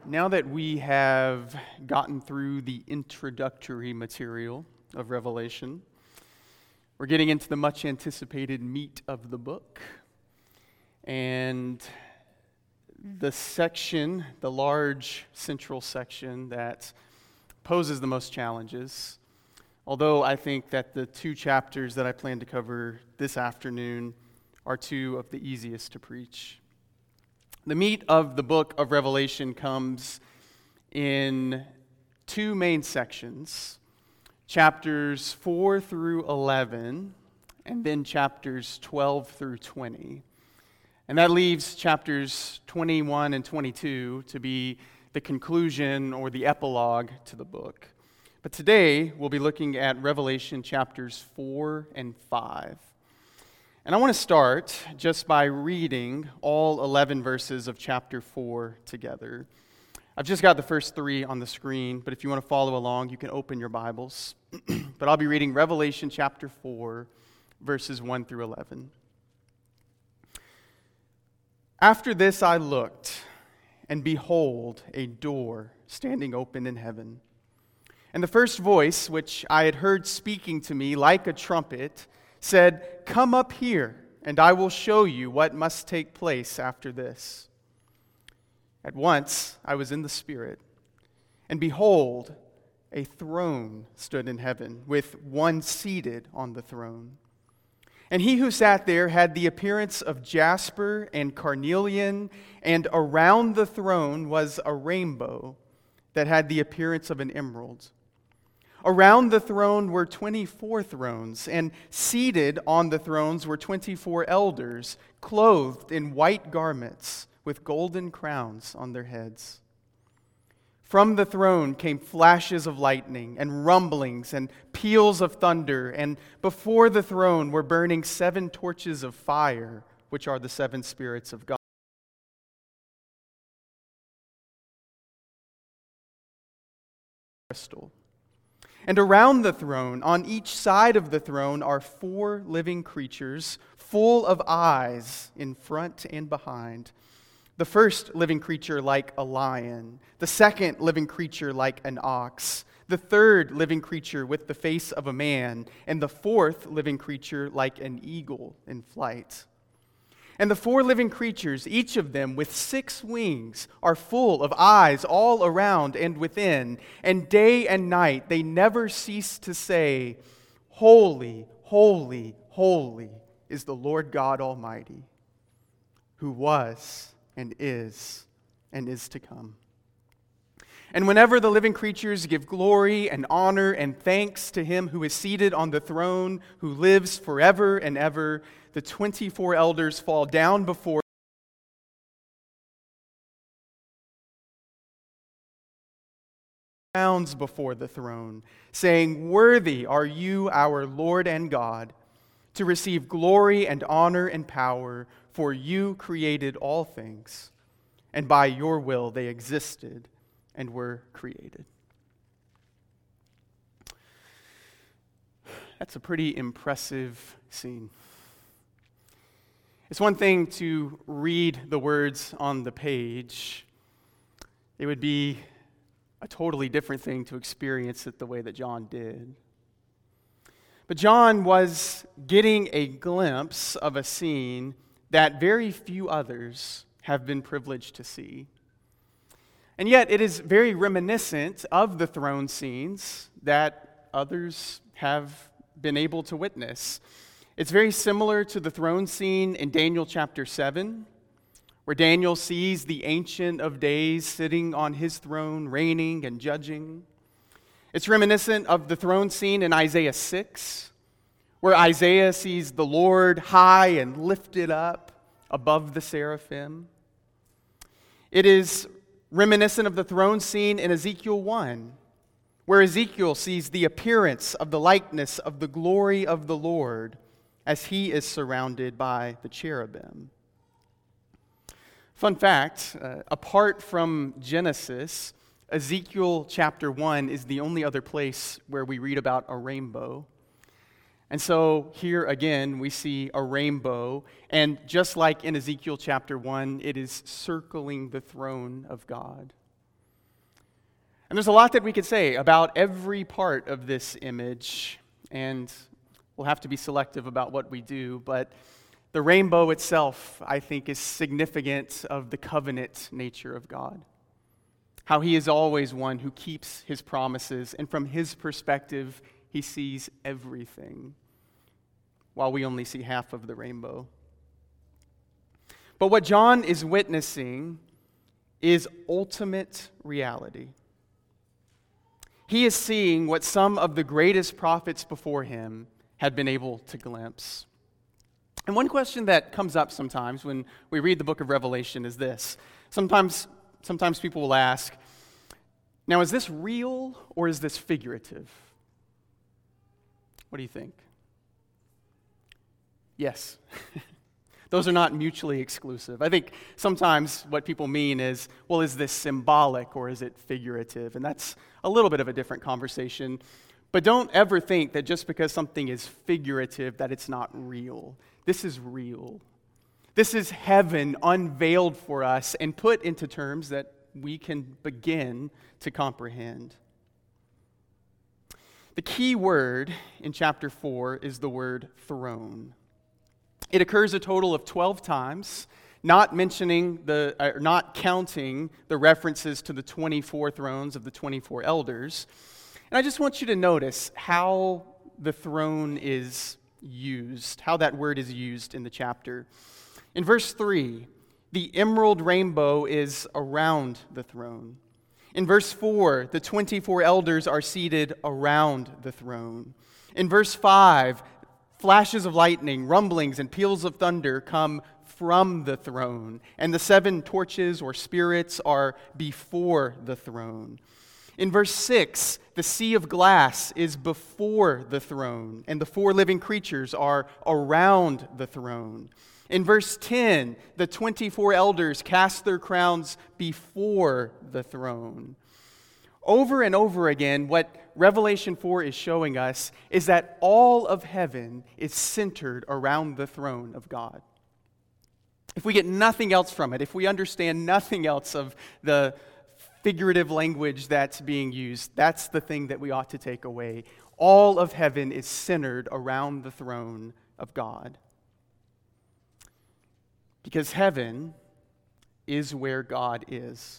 Now that we have gotten through the introductory material of Revelation, we're getting into the much anticipated meat of the book. And the section, the large central section that poses the most challenges, although I think that the two chapters that I plan to cover this afternoon are two of the easiest to preach. The meat of the book of Revelation comes in two main sections, chapters 4 through 11, and then chapters 12 through 20. And that leaves chapters 21 and 22 to be the conclusion or the epilogue to the book. But today, we'll be looking at Revelation chapters 4 and 5. And I want to start just by reading all 11 verses of chapter 4 together. I've just got the first 3 on the screen, but if you want to follow along, you can open your Bibles. But I'll be reading Revelation chapter 4, verses 1 through 11. After this I looked, and behold, a door standing open in heaven. And the first voice, which I had heard speaking to me like a trumpet, said, "Come up here, and I will show you what must take place after this." At once I was in the Spirit, and behold, a throne stood in heaven, with one seated on the throne. And he who sat there had the appearance of jasper and carnelian, and around the throne was a rainbow that had the appearance of an emerald. Around the throne were 24 thrones, and seated on the thrones were 24 elders, clothed in white garments, with golden crowns on their heads. From the throne came flashes of lightning, and rumblings, and peals of thunder, and before the throne were burning 7 torches of fire, which are the 7 spirits of God. Crystal. And around the throne, on each side of the throne, are 4 living creatures, full of eyes in front and behind. The first living creature like a lion, the second living creature like an ox, the third living creature with the face of a man, and the fourth living creature like an eagle in flight. And the 4 living creatures, each of them with 6 wings, are full of eyes all around and within. And day and night they never cease to say, "Holy, holy, holy is the Lord God Almighty, who was and is to come." And whenever the living creatures give glory and honor and thanks to him who is seated on the throne, who lives forever and ever, the 24 elders fall down before the throne, saying, "Worthy are you, our Lord and God, to receive glory and honor and power, for you created all things, and by your will they existed and were created." That's a pretty impressive scene. It's one thing to read the words on the page. It would be a totally different thing to experience it the way that John did. But John was getting a glimpse of a scene that very few others have been privileged to see. And yet it is very reminiscent of the throne scenes that others have been able to witness. It's very similar to the throne scene in Daniel chapter 7, where Daniel sees the Ancient of Days sitting on his throne, reigning and judging. It's reminiscent of the throne scene in Isaiah 6, where Isaiah sees the Lord high and lifted up above the seraphim. It is reminiscent of the throne scene in Ezekiel 1, where Ezekiel sees the appearance of the likeness of the glory of the Lord as he is surrounded by the cherubim. Fun fact, apart from Genesis, Ezekiel chapter 1 is the only other place where we read about a rainbow. And so here again, we see a rainbow, and just like in Ezekiel chapter 1, it is circling the throne of God. And there's a lot that we could say about every part of this image, and we'll have to be selective about what we do, but the rainbow itself, I think, is significant of the covenant nature of God. How he is always one who keeps his promises, and from his perspective, he sees everything, while we only see half of the rainbow. But what John is witnessing is ultimate reality. He is seeing what some of the greatest prophets before him had been able to glimpse. And one question that comes up sometimes when we read the book of Revelation is this. Sometimes people will ask, now is this real or is this figurative? What do you think? Yes. Those are not mutually exclusive. I think sometimes what people mean is, well, is this symbolic or is it figurative? And that's a little bit of a different conversation. But don't ever think that just because something is figurative that it's not real. This is real. This is heaven unveiled for us and put into terms that we can begin to comprehend. The key word in chapter 4 is the word throne. It occurs a total of 12 times, not counting the references to the 24 thrones of the 24 elders. And I just want you to notice how the throne is used, how that word is used in the chapter. In verse 3, the emerald rainbow is around the throne. In verse 4, the 24 elders are seated around the throne. In verse 5, flashes of lightning, rumblings, and peals of thunder come from the throne, and the 7 torches or spirits are before the throne. In verse 6, the sea of glass is before the throne, and the 4 living creatures are around the throne. In verse 10, the 24 elders cast their crowns before the throne. Over and over again, what Revelation 4 is showing us is that all of heaven is centered around the throne of God. If we get nothing else from it, if we understand nothing else of the figurative language that's being used, that's the thing that we ought to take away. All of heaven is centered around the throne of God. Because heaven is where God is.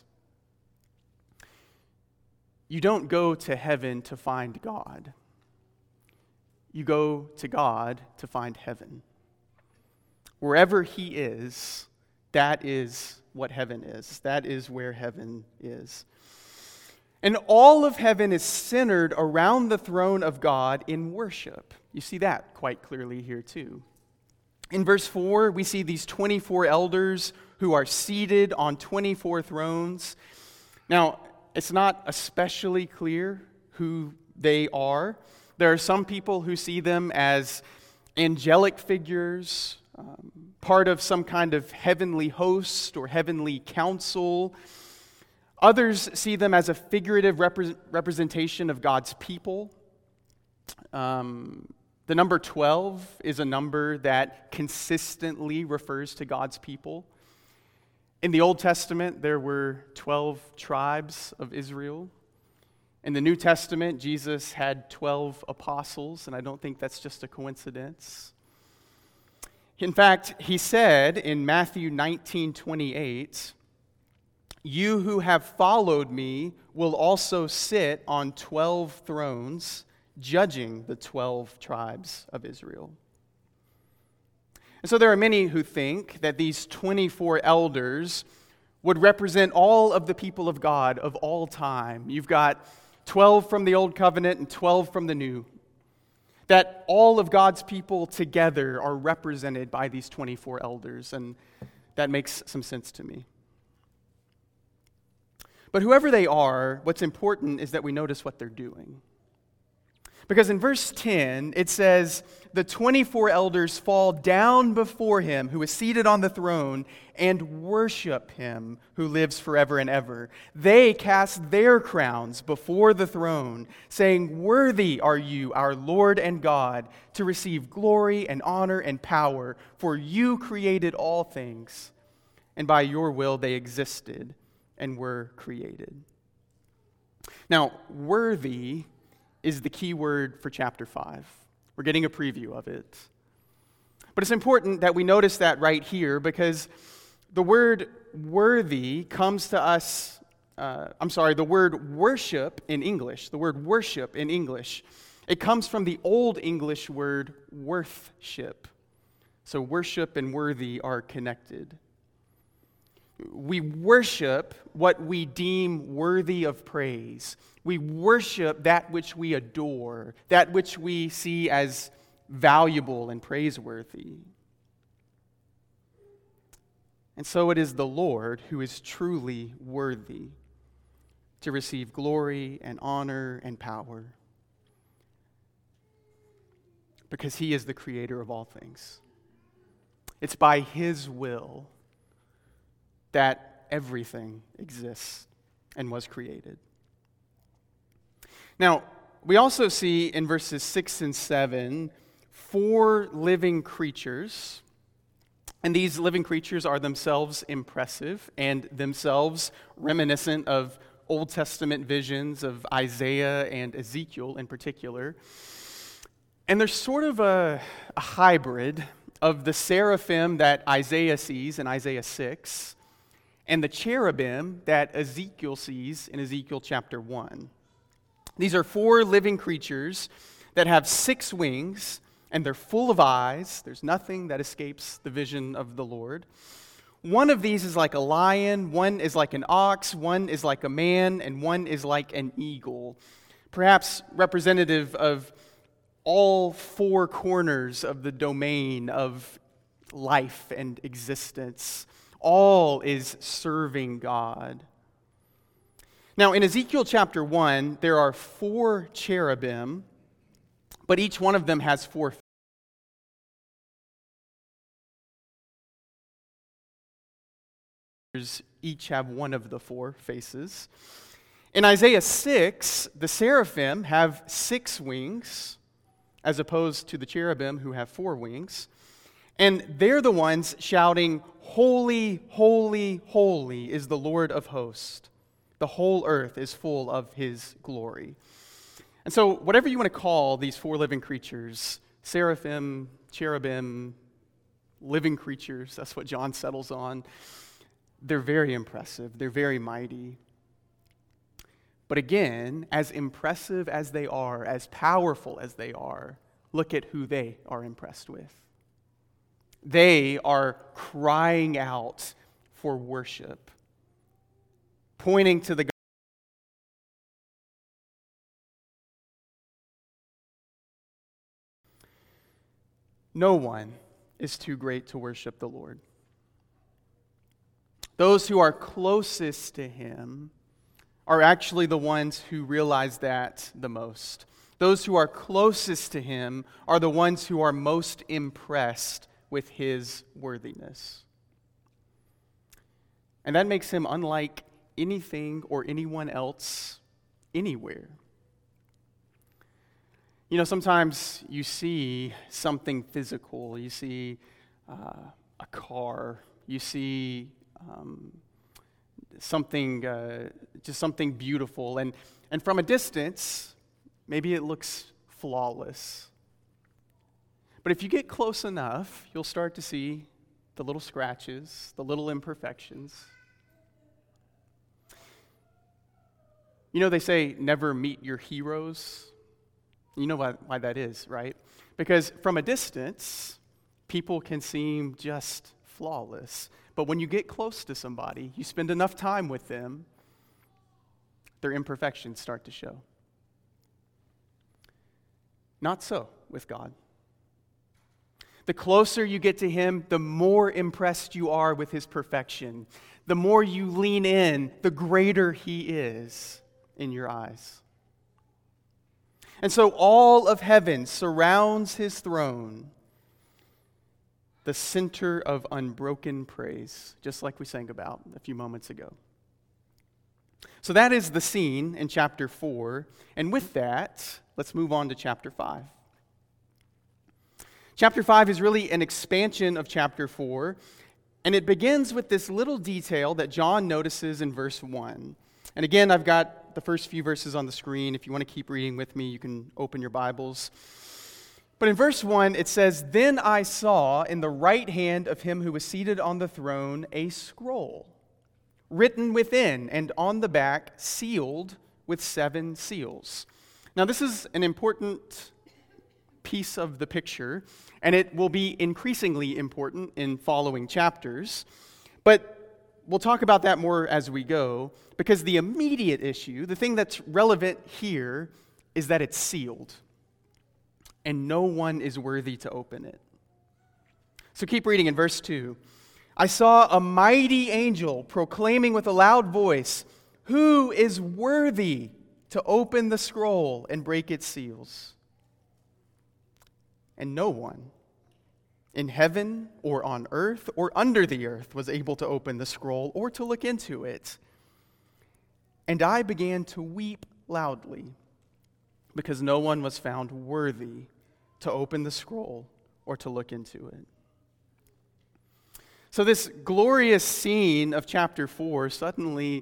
You don't go to heaven to find God. You go to God to find heaven. Wherever he is, that is what heaven is. That is where heaven is. And all of heaven is centered around the throne of God in worship. You see that quite clearly here too. In verse 4, we see these 24 elders who are seated on 24 thrones. Now, it's not especially clear who they are. There are some people who see them as angelic figures, part of some kind of heavenly host or heavenly council. Others see them as a figurative representation of God's people. The number 12 is a number that consistently refers to God's people. In the Old Testament, there were 12 tribes of Israel. In the New Testament, Jesus had 12 apostles, and I don't think that's just a coincidence. In fact, he said in Matthew 19:28, "You who have followed me will also sit on 12 thrones, judging the 12 tribes of Israel." And so there are many who think that these 24 elders would represent all of the people of God of all time. You've got 12 from the Old Covenant and 12 from the New. That all of God's people together are represented by these 24 elders, and that makes some sense to me. But whoever they are, what's important is that we notice what they're doing. Because in verse 10, it says, the 24 elders fall down before him who is seated on the throne and worship him who lives forever and ever. They cast their crowns before the throne, saying, "Worthy are you, our Lord and God, to receive glory and honor and power, for you created all things, and by your will they existed and were created." Now, worthy is the key word for chapter 5. We're getting a preview of it. But it's important that we notice that right here because the word worthy comes to us, the word worship in English, it comes from the Old English word worthship. So worship and worthy are connected. We worship what we deem worthy of praise. We worship that which we adore, that which we see as valuable and praiseworthy. And so it is the Lord who is truly worthy to receive glory and honor and power because He is the creator of all things. It's by His will that everything exists and was created. Now, we also see in verses 6 and 7 4 living creatures, and these living creatures are themselves impressive and themselves reminiscent of Old Testament visions of Isaiah and Ezekiel in particular. And there's sort of a hybrid of the seraphim that Isaiah sees in Isaiah 6 and the cherubim that Ezekiel sees in Ezekiel chapter 1. These are 4 living creatures that have 6 wings, and they're full of eyes. There's nothing that escapes the vision of the Lord. One of these is like a lion, one is like an ox, one is like a man, and one is like an eagle, perhaps representative of all 4 corners of the domain of life and existence. All is serving God. Now, in Ezekiel chapter 1, there are 4 cherubim, but each one of them has 4 faces. Each have one of the 4 faces. In Isaiah 6, the seraphim have 6 wings, as opposed to the cherubim who have 4 wings. And they're the ones shouting, "Holy, holy, holy is the Lord of hosts. The whole earth is full of His glory." And so, whatever you want to call these 4 living creatures, seraphim, cherubim, living creatures, that's what John settles on, they're very impressive. They're very mighty. But again, as impressive as they are, as powerful as they are, look at who they are impressed with. They are crying out for worship, pointing to the God. No one is too great to worship the Lord. Those who are closest to Him are actually the ones who realize that the most. Those who are closest to Him are the ones who are most impressed with His worthiness. And that makes Him unlike anything or anyone else anywhere. You know, sometimes you see something physical. You see a car. You see something, just something beautiful. And from a distance, maybe it looks flawless. But if you get close enough, you'll start to see the little scratches, the little imperfections. You know, they say never meet your heroes. You know why that is, right? Because from a distance, people can seem just flawless. But when you get close to somebody, you spend enough time with them, their imperfections start to show. Not so with God. The closer you get to Him, the more impressed you are with His perfection. The more you lean in, the greater He is in your eyes. And so all of heaven surrounds His throne, the center of unbroken praise, just like we sang about a few moments ago. So that is the scene in chapter 4. And with that, let's move on to chapter 5. Chapter 5 is really an expansion of chapter 4, and it begins with this little detail that John notices in verse 1. And again, I've got the first few verses on the screen. If you want to keep reading with me, you can open your Bibles. But in verse 1, it says, "Then I saw in the right hand of him who was seated on the throne a scroll, written within and on the back, sealed with 7 seals." Now, this is an important piece of the picture, and it will be increasingly important in following chapters. But we'll talk about that more as we go, because the immediate issue, the thing that's relevant here, is that it's sealed, and no one is worthy to open it. So keep reading in verse 2. "I saw a mighty angel proclaiming with a loud voice, 'Who is worthy to open the scroll and break its seals?' And no one in heaven or on earth or under the earth was able to open the scroll or to look into it. And I began to weep loudly, because no one was found worthy to open the scroll or to look into it." So this glorious scene of chapter 4 suddenly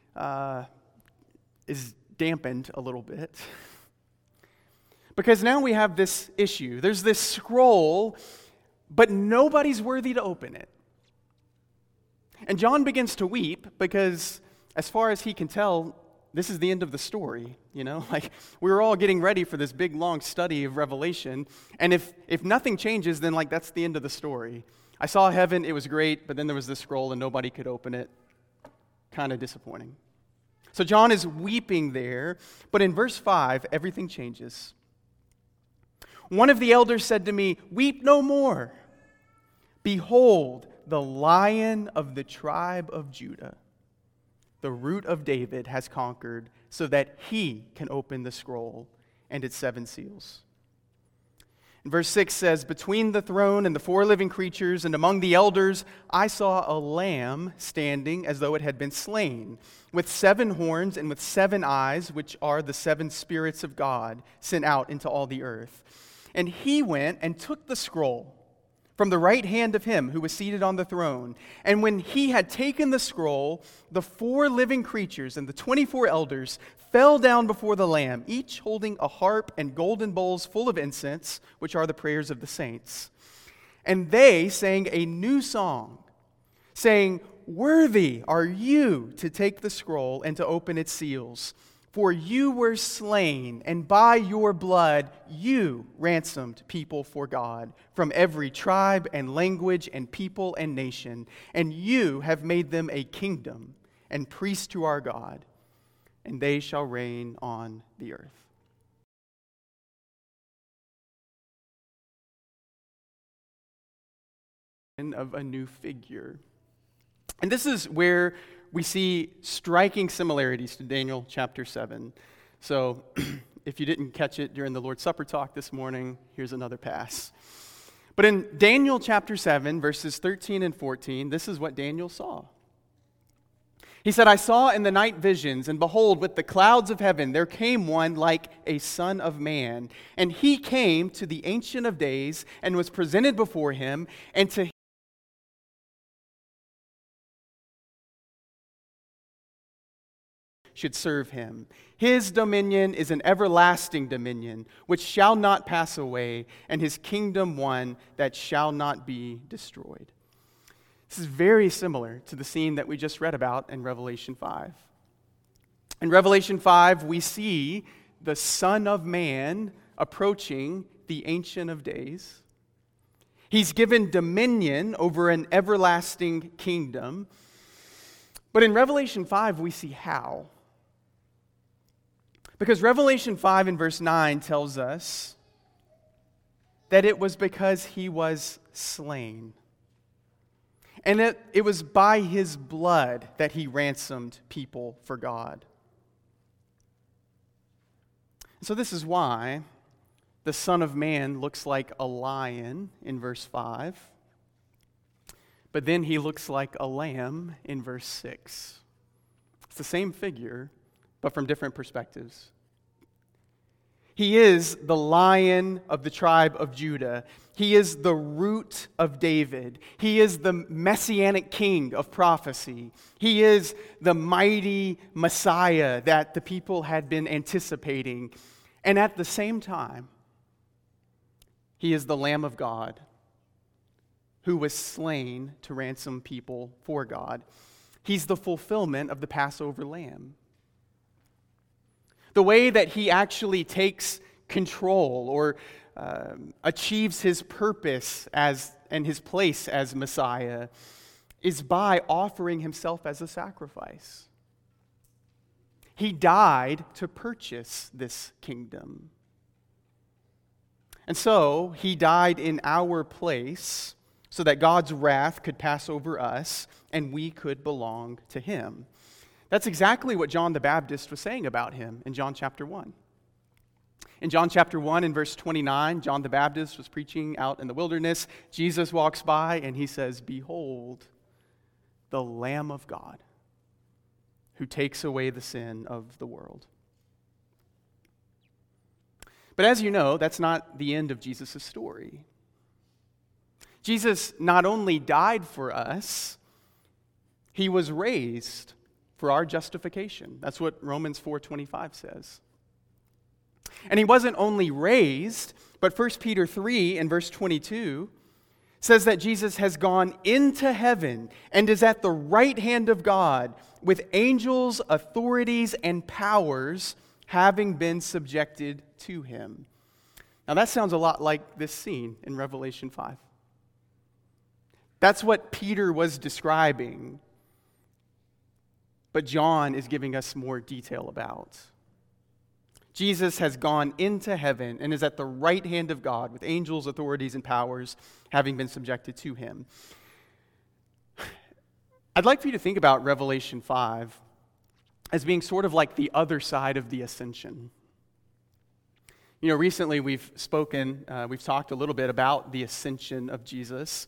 is dampened a little bit. Because now we have this issue. There's this scroll, but nobody's worthy to open it. And John begins to weep because, as far as he can tell, this is the end of the story, Like, we were all getting ready for this big, long study of Revelation, and if nothing changes, then, that's the end of the story. I saw heaven, it was great, but then there was this scroll and nobody could open it. Kind of disappointing. So John is weeping there, but in verse 5, everything changes. "One of the elders said to me, 'Weep no more. Behold, the Lion of the tribe of Judah, the Root of David, has conquered, so that he can open the scroll and its 7 seals.'" And verse 6 says, "Between the throne and the 4 living creatures and among the elders, I saw a lamb standing as though it had been slain, with 7 horns and with 7 eyes, which are the 7 spirits of God sent out into all the earth. And he went and took the scroll from the right hand of him who was seated on the throne. And when he had taken the scroll, the 4 living creatures and the 24 elders fell down before the Lamb, each holding a harp and golden bowls full of incense, which are the prayers of the saints. And they sang a new song, saying, 'Worthy are you to take the scroll and to open its seals. For you were slain, and by your blood you ransomed people for God from every tribe and language and people and nation. And you have made them a kingdom and priests to our God, and they shall reign on the earth.'" Of a new figure. And this is where we see striking similarities to Daniel chapter 7. So if you didn't catch it during the Lord's Supper talk this morning, here's another pass. But in Daniel chapter 7, verses 13 and 14, this is what Daniel saw. He said, "I saw in the night visions, and behold, with the clouds of heaven there came one like a son of man. And he came to the Ancient of Days and was presented before him, and to should serve him. His dominion is an everlasting dominion, which shall not pass away, and his kingdom one that shall not be destroyed." This is very similar to the scene that we just read about in Revelation 5. In Revelation 5, we see the Son of Man approaching the Ancient of Days. He's given dominion over an everlasting kingdom. But in Revelation 5, we see how. Because Revelation 5 and verse 9 tells us that it was because he was slain. And that it was by his blood that he ransomed people for God. So this is why the Son of Man looks like a lion in verse 5. But then he looks like a lamb in verse 6. It's the same figure, but from different perspectives. He is the Lion of the tribe of Judah. He is the root of David. He is the messianic king of prophecy. He is the mighty Messiah that the people had been anticipating. And at the same time, he is the Lamb of God who was slain to ransom people for God. He's the fulfillment of the Passover lamb. The way that he actually takes control or achieves his purpose and his place as Messiah is by offering himself as a sacrifice. He died to purchase this kingdom. And so he died in our place so that God's wrath could pass over us and we could belong to him. That's exactly what John the Baptist was saying about him in John chapter 1. In John chapter 1 and verse 29, John the Baptist was preaching out in the wilderness. Jesus walks by and he says, "Behold, the Lamb of God who takes away the sin of the world." But as you know, that's not the end of Jesus' story. Jesus not only died for us, he was raised for our justification. That's what Romans 4:25 says. And he wasn't only raised, but 1 Peter 3 and verse 22 says that Jesus has gone into heaven and is at the right hand of God with angels, authorities, and powers having been subjected to him. Now that sounds a lot like this scene in Revelation 5. That's what Peter was describing, but John is giving us more detail about. Jesus has gone into heaven and is at the right hand of God with angels, authorities, and powers having been subjected to him. I'd like for you to think about Revelation 5 as being sort of like the other side of the ascension. You know, recently we've talked a little bit about the ascension of Jesus.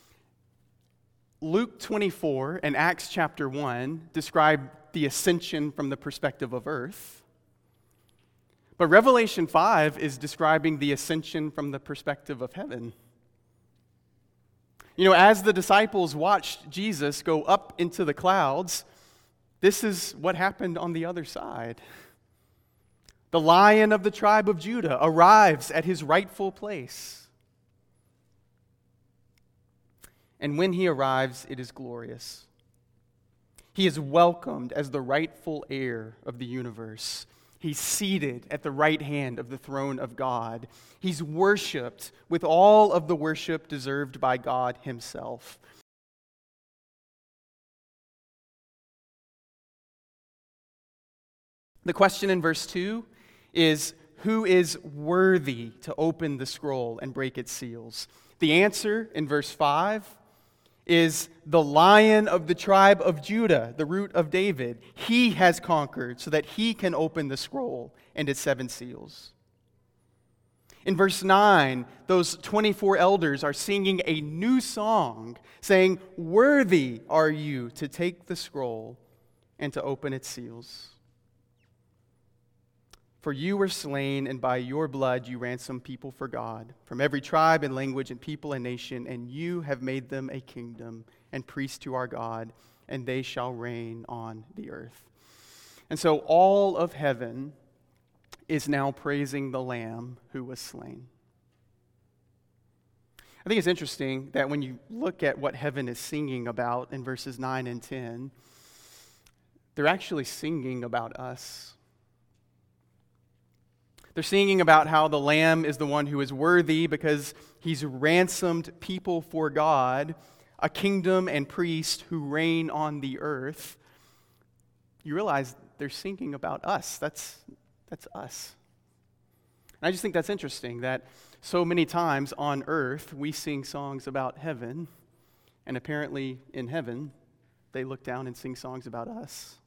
Luke 24 and Acts chapter 1 describe the ascension from the perspective of earth. But Revelation 5 is describing the ascension from the perspective of heaven. You know, as the disciples watched Jesus go up into the clouds, this is what happened on the other side. The Lion of the tribe of Judah arrives at his rightful place. And when he arrives, it is glorious. He is welcomed as the rightful heir of the universe. He's seated at the right hand of the throne of God. He's worshiped with all of the worship deserved by God himself. The question in verse 2 is, who is worthy to open the scroll and break its seals? The answer in verse 5 is the Lion of the tribe of Judah, the root of David. He has conquered so that he can open the scroll and its 7 seals. In verse 9, those 24 elders are singing a new song, saying, "Worthy are you to take the scroll and to open its seals. For you were slain, and by your blood you ransomed people for God, from every tribe and language and people and nation, and you have made them a kingdom and priests to our God, and they shall reign on the earth." And so all of heaven is now praising the Lamb who was slain. I think it's interesting that when you look at what heaven is singing about in verses 9 and 10, they're actually singing about us. They're singing about how the Lamb is the one who is worthy because he's ransomed people for God, a kingdom and priest who reign on the earth. You realize they're singing about us. That's us. And I just think that's interesting that so many times on earth we sing songs about heaven, and apparently in heaven they look down and sing songs about us.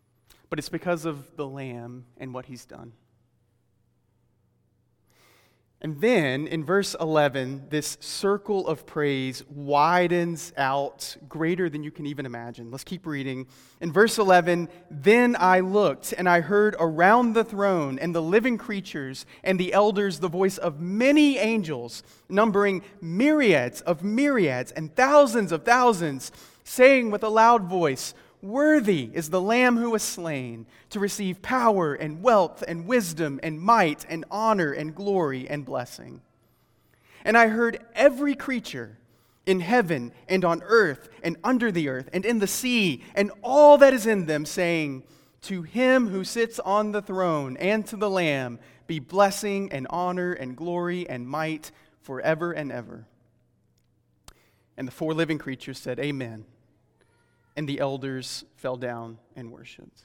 But it's because of the Lamb and what he's done. And then in verse 11, this circle of praise widens out greater than you can even imagine. Let's keep reading. In verse 11, then I looked and I heard around the throne and the living creatures and the elders the voice of many angels, numbering myriads of myriads and thousands of thousands, saying with a loud voice, "Worthy is the Lamb who was slain to receive power and wealth and wisdom and might and honor and glory and blessing." And I heard every creature in heaven and on earth and under the earth and in the sea and all that is in them saying, "To him who sits on the throne and to the Lamb be blessing and honor and glory and might forever and ever." And the four living creatures said, "Amen." And the elders fell down and worshiped.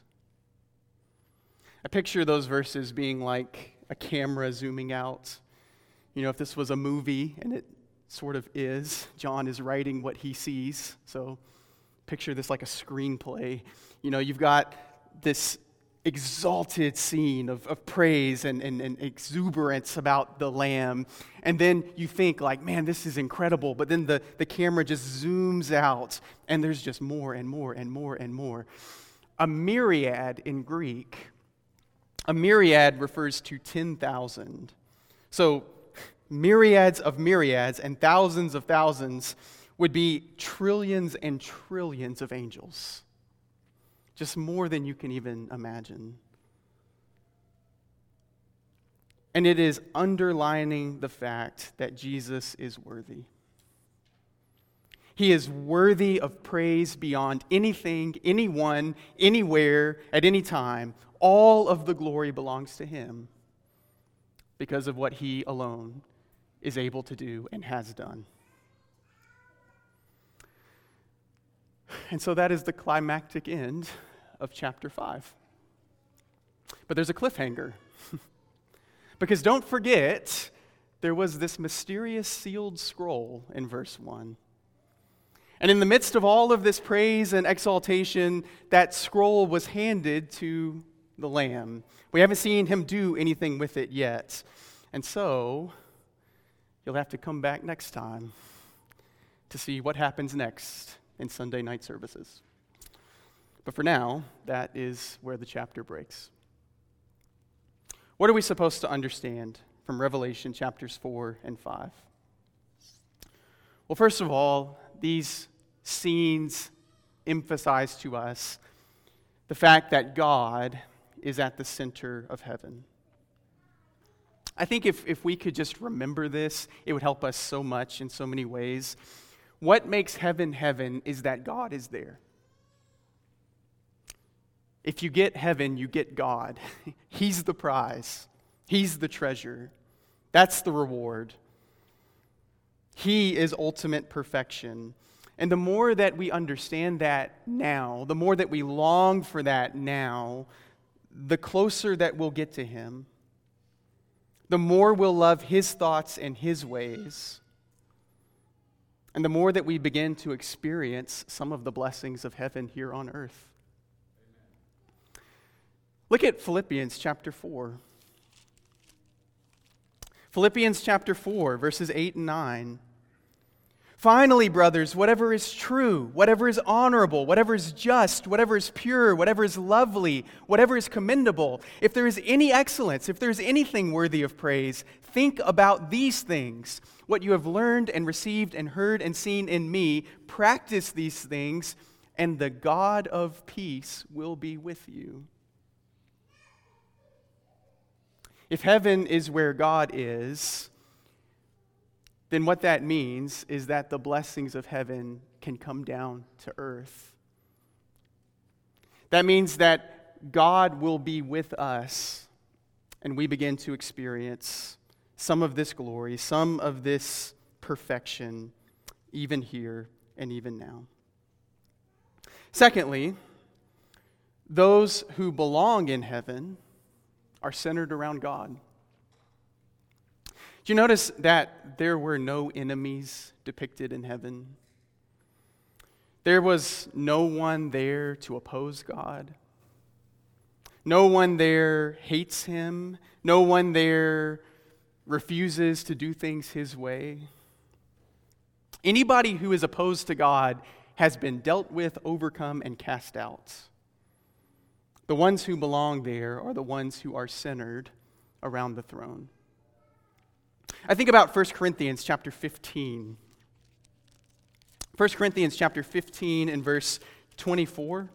I picture those verses being like a camera zooming out. You know, if this was a movie, and it sort of is, John is writing what he sees. So picture this like a screenplay. You know, you've got this exalted scene of praise and exuberance about the Lamb. And then you think like, man, this is incredible. But then the camera just zooms out and there's just more and more and more and more. A myriad in Greek, a myriad refers to 10,000. So myriads of myriads and thousands of thousands would be trillions and trillions of angels. Just more than you can even imagine. And it is underlining the fact that Jesus is worthy. He is worthy of praise beyond anything, anyone, anywhere, at any time. All of the glory belongs to him because of what he alone is able to do and has done. And so that is the climactic end of chapter 5. But there's a cliffhanger. Because don't forget, there was this mysterious sealed scroll in verse 1. And in the midst of all of this praise and exaltation, that scroll was handed to the Lamb. We haven't seen him do anything with it yet. And so, you'll have to come back next time to see what happens next in Sunday night services. But for now, that is where the chapter breaks. What are we supposed to understand from Revelation chapters 4 and 5? Well, first of all, these scenes emphasize to us the fact that God is at the center of heaven. I think if we could just remember this, it would help us so much in so many ways. What makes heaven heaven is that God is there. If you get heaven, you get God. He's the prize. He's the treasure. That's the reward. He is ultimate perfection. And the more that we understand that now, the more that we long for that now, the closer that we'll get to him. The more we'll love his thoughts and his ways. And the more that we begin to experience some of the blessings of heaven here on earth. Look at Philippians chapter 4. Philippians chapter 4, verses 8 and 9. Finally, brothers, whatever is true, whatever is honorable, whatever is just, whatever is pure, whatever is lovely, whatever is commendable, if there is any excellence, if there is anything worthy of praise, think about these things. What you have learned and received and heard and seen in me, practice these things, and the God of peace will be with you. If heaven is where God is, then what that means is that the blessings of heaven can come down to earth. That means that God will be with us, and we begin to experience some of this glory, some of this perfection, even here and even now. Secondly, those who belong in heaven are centered around God. Do you notice that there were no enemies depicted in heaven? There was no one there to oppose God. No one there hates him. No one there refuses to do things his way. Anybody who is opposed to God has been dealt with, overcome, and cast out. The ones who belong there are the ones who are centered around the throne. I think about 1 Corinthians chapter 15. 1 Corinthians chapter 15 and verse 24.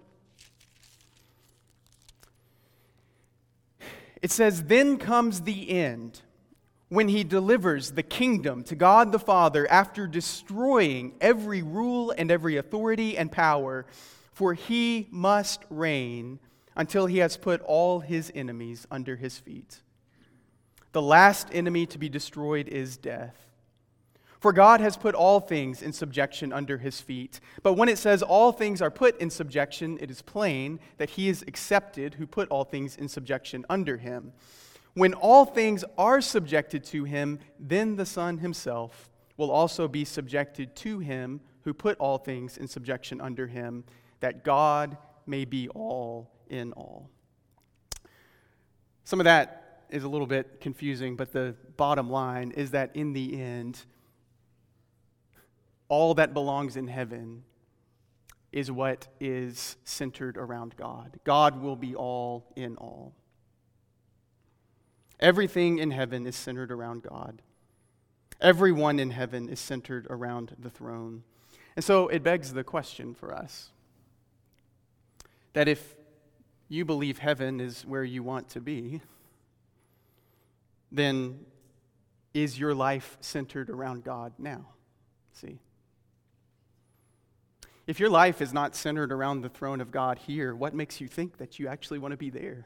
It says, "Then comes the end, when he delivers the kingdom to God the Father after destroying every rule and every authority and power, for he must reign until he has put all his enemies under his feet. The last enemy to be destroyed is death. For God has put all things in subjection under his feet. But when it says all things are put in subjection, it is plain that he is accepted who put all things in subjection under him. When all things are subjected to him, then the Son himself will also be subjected to him who put all things in subjection under him, that God may be all in all." Some of that is a little bit confusing, but the bottom line is that in the end, all that belongs in heaven is what is centered around God. God will be all in all. Everything in heaven is centered around God. Everyone in heaven is centered around the throne. And so it begs the question for us that if you believe heaven is where you want to be, then is your life centered around God now? See? If your life is not centered around the throne of God here, what makes you think that you actually want to be there?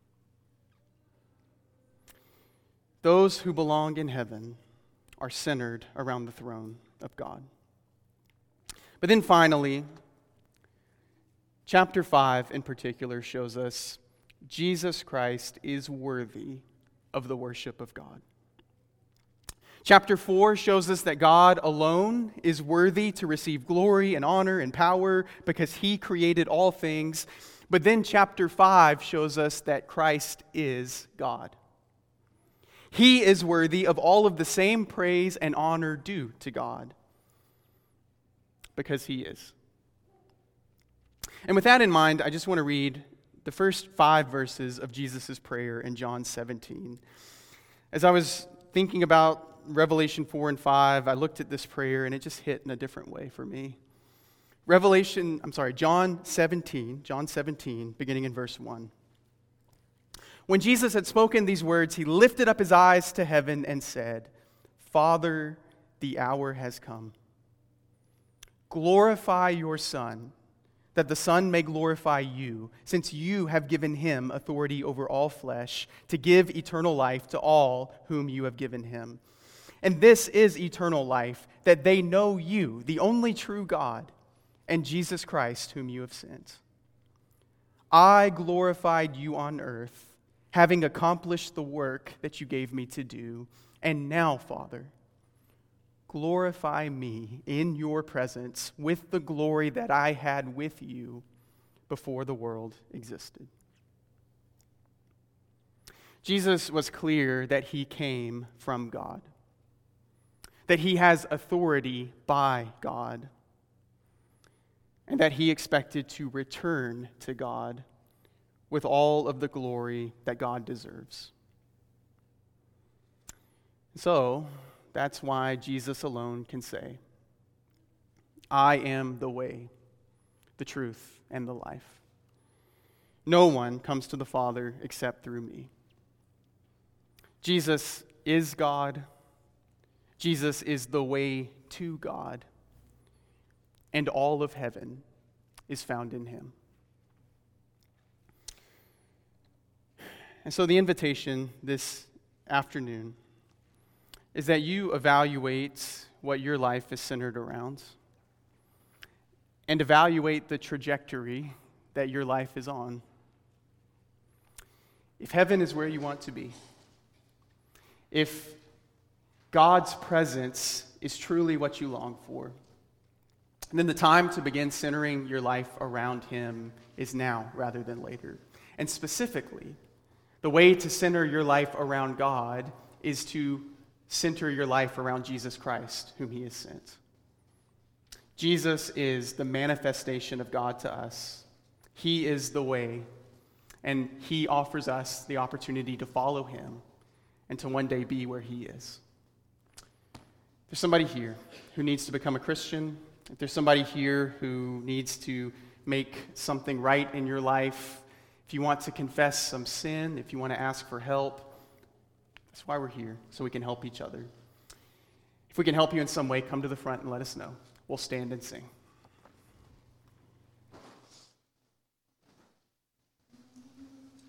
Those who belong in heaven are centered around the throne of God. But then finally, chapter 5 in particular shows us Jesus Christ is worthy of the worship of God. Chapter 4 shows us that God alone is worthy to receive glory and honor and power because he created all things. But then chapter 5 shows us that Christ is God. He is worthy of all of the same praise and honor due to God because he is. And with that in mind, I just want to read the first 5 verses of Jesus' prayer in John 17. As I was thinking about Revelation 4 and 5, I looked at this prayer and it just hit in a different way for me. John 17, beginning in verse 1. When Jesus had spoken these words, he lifted up his eyes to heaven and said, "Father, the hour has come. Glorify your Son, that the Son may glorify you, since you have given him authority over all flesh, to give eternal life to all whom you have given him. And this is eternal life, that they know you, the only true God, and Jesus Christ, whom you have sent. I glorified you on earth, having accomplished the work that you gave me to do. And now, Father, glorify me in your presence with the glory that I had with you before the world existed." Jesus was clear that he came from God, that he has authority by God, and that he expected to return to God with all of the glory that God deserves. So, that's why Jesus alone can say, "I am the way, the truth, and the life. No one comes to the Father except through me." Jesus is God. Jesus is the way to God. And all of heaven is found in him. And so the invitation this afternoon is that you evaluate what your life is centered around and evaluate the trajectory that your life is on. If heaven is where you want to be, if God's presence is truly what you long for, then the time to begin centering your life around him is now rather than later. And specifically, the way to center your life around God is to center your life around Jesus Christ, whom he has sent. Jesus is the manifestation of God to us. He is the way, and he offers us the opportunity to follow him and to one day be where he is. If there's somebody here who needs to become a Christian, if there's somebody here who needs to make something right in your life, if you want to confess some sin, if you want to ask for help, that's why we're here, so we can help each other. If we can help you in some way, come to the front and let us know. We'll stand and sing.